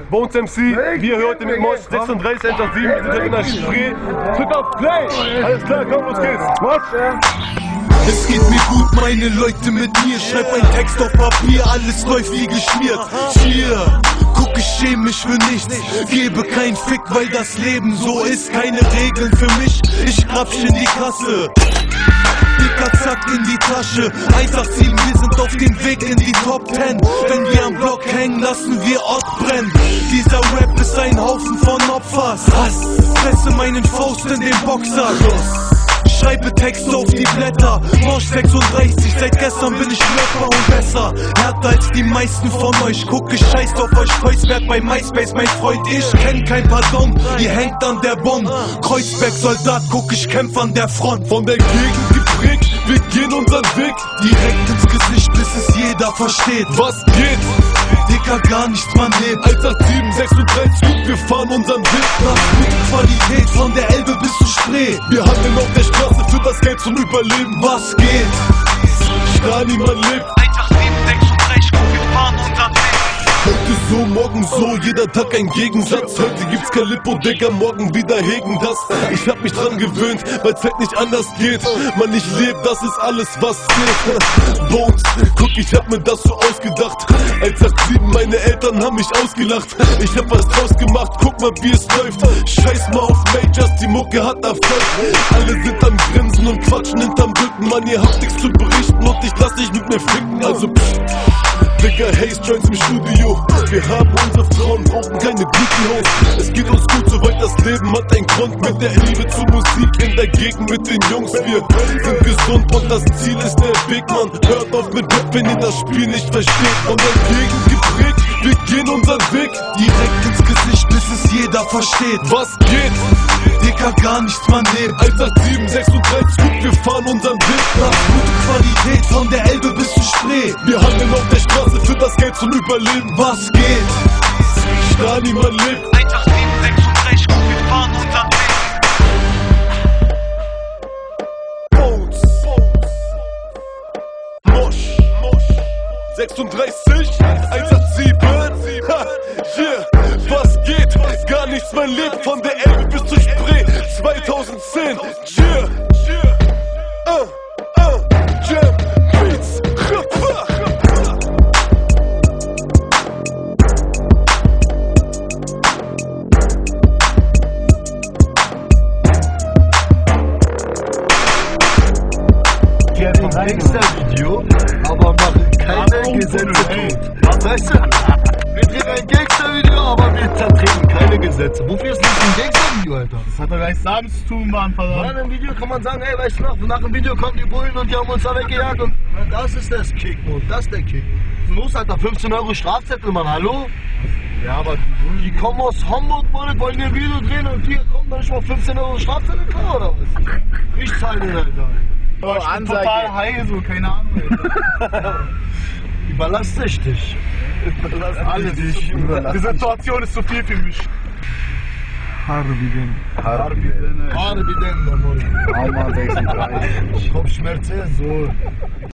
Bones MC, wir hier heute mit Mosch 36 187, wir sind heute in der Spree. Drück auf Play! Alles klar, komm, los geht's. Mosch! Es geht mir gut, meine Leute mit mir. Schreib einen Text auf Papier, alles läuft wie geschmiert. Hier, guck, ich schäme mich für nichts. Gebe kein Fick, weil das Leben so ist. Keine Regeln für mich, ich krapsch in die Kasse. Dicker, zack, in die Tasche. 187, wir sind auf dem Weg in die Top 10. Wenn wir am Block hängen, lassen wir Ort brennen. Dieser Rap ist ein Haufen von Opfers. Hass, fresse meinen Faust in den Boxer. Schreibe Texte auf die Blätter. Mosch 36, seit gestern bin ich Rapper und besser. Härter als die meisten von euch. Gucke, scheißt auf euch Kreuzberg bei MySpace, mein Freund. Ich kenn kein Pardon, ihr hängt an der Bombe. Kreuzberg Soldat, guck, ich kämpf an der Front. Von der Gegend geprägt, wir gehen unseren Weg. Direkt ins Gesicht, bis es jeder versteht. Was geht? Dicker, gar nichts, man lebt. 187, 36, wir fahren unseren Weg. Nach gute Qualität, von der Elbe bis zur Spree. Wir handeln auf der Straße für das Geld zum Überleben. Was geht? Stani, man lebt. 187, 36, guck, wir fahren unseren Weg. Heute so, morgen so, jeder Tag ein Gegensatz. Heute gibt's Calippo, Digga, morgen wieder Hegen das. Ich hab mich dran gewöhnt, weil's halt nicht anders geht. Man, ich leb, das ist alles, was zählt. Bones, guck, ich hab mir das so ausgedacht. 187, meine Eltern haben mich ausgelacht. Ich hab was draus gemacht, guck mal, wie es läuft. Scheiß mal auf Majors, die Mucke hat Erfolg. Alle sind am Grinsen und quatschen hinterm Rücken. Mann, ihr habt nichts zu berichten und ich lass dich mit mir ficken. Also Digga, Haze Joints im Studio. Wir haben unsere Frauen, brauchen keine Beauty-Hoes. Es geht uns gut, soweit das Leben hat einen Grund. Mit der Liebe zur Musik in der Gegend mit den Jungs. Wir sind gesund und das Ziel ist der Weg, Mann. Hört auf mit Rap, wenn ihr das Spiel nicht versteht. Von der Gegend geprägt, wir gehen unseren Weg. Direkt ins Gesicht, bis es jeder versteht. Was geht? Dicker, gar nichts, man lebt. 187, 36, wir fahren unseren Weg. Nach gute Qualität, von der Elbe bis zur Spree. Wir handeln auf der Straße für das Geld zum Überleben. Was geht? Stani, man lebt. 187, 36, guck, wir fahren unseren Weg. Bones, Mosch 36, 187. Ha, yeah, was geht? Gar nichts, man lebt. Von der Elbe bis zur Spree. 2010, yeah. Jam, Beats, Rapper. Ein Gangster-Video, aber machen keine Gesetze tot. Weißt du? Wir drehen ein Gangster-Video, aber wir zertreten keine Gesetze. Wofür ist das ein Gangster-Video, Alter? Das hat doch gar nichts damit zu tun, Mann, verdammt. Nach einem Video kann man sagen, ey, weißt du noch, nach dem Video kommen die Bullen und die haben uns da weggejagt und das ist das Kick, Mann, das ist der Kick. Los, Alter, 15 € Strafzettel, Mann, hallo? Ja, aber Die kommen aus Hamburg, Mann, wollen ein Video drehen und hier kommen dann nicht mal 15 € Strafzettel, klar, oder was? Ich zahle den, Alter. aber ich bin total high, so, keine Ahnung, Alter. Überlass dich. Alles. Die Situation ist zu viel für mich. Harbiden, Harbiden, Mann. Kopfschmerzen, so.